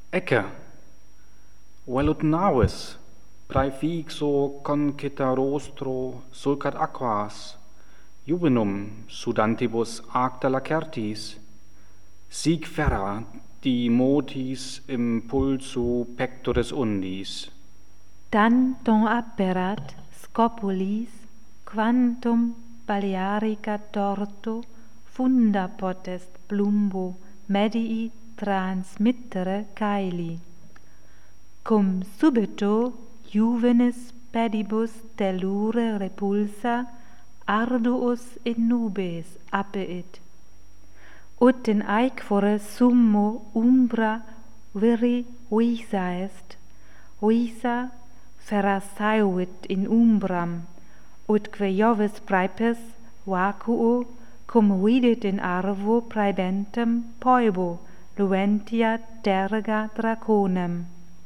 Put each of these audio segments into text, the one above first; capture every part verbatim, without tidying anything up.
Ecce, velut navis, praefixo concita rostro sulcat aquas, juvenum sudantibus acta lacertis, sic ferra di motis impulsu pectoris undis. Tantum aperat scopulis, quantum Balearica torto funda potest plumbo medii transmittere caeli. Cum subito juvenis pedibus tellure repulsa arduus in nubes apeit. Ut in aequore summo umbra viri visa est, visa ferrasaevit in umbram, utque Jovis praepes vacuo cum vidit in arvo praebentem poebo luentia terga draconem.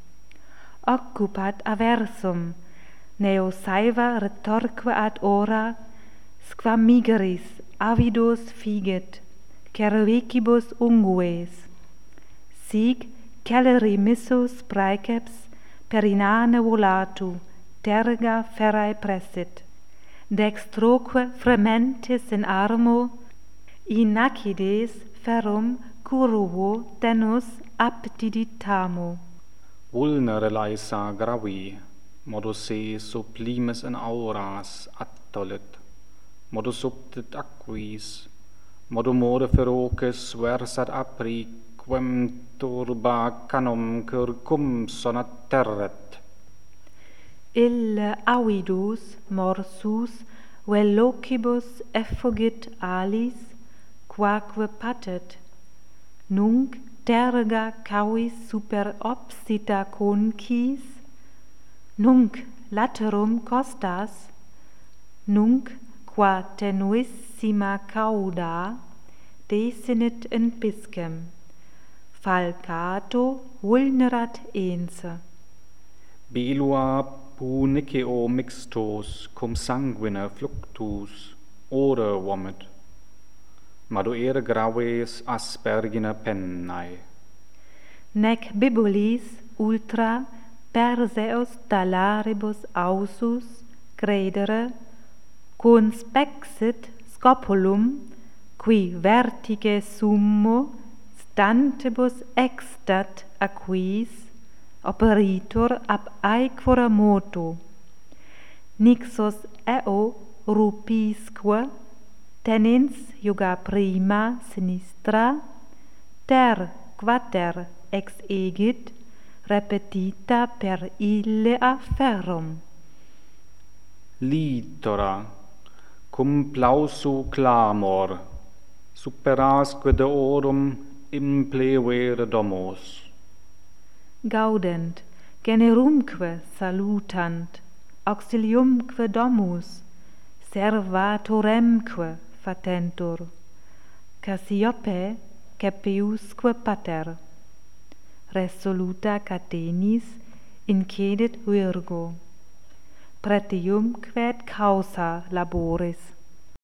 Occupat aversum, neo saeva retorque ad ora, squam migeris avidos figit, cervicibus ungues. Sic celeri missus praeceps per inane volatu, terga ferrae pressit, dextroque frementis in armo, in acides ferrum curuvo tenus aptiditamo. Vulnere laesa gravi, modus se sublimes in auras attolit, modus subtit aquis, modo mode feroces versat apri, quem turba canum circum sonat terret. Ille avidus morsus vel locibus effugit alis, quaque patet, nunc terga cavis super obsita concis, nunc laterum costas, nunc qua tenuissima cauda desinit in piscem, falcato vulnerat ense. Bilua puniceo mixtos cum sanguine fluctus ore vomit, maduere graves aspergina pennae. Nec bibulis ultra perseus talaribus ausus credere conspexit scopulum, qui vertige summo stantibus extat aquis operitur ab aequora moto, nixos eo rupisque tenens juga prima sinistra, ter quater exegit repetita per illea ferrum. Litora, cum plausu clamor, superasque deorum implevere domos. Gaudent, generumque salutant, auxiliumque domus, servatoremque fatentur, Cassiope capiusque pater, resoluta catenis incedit virgo, pretium quae causa laboris.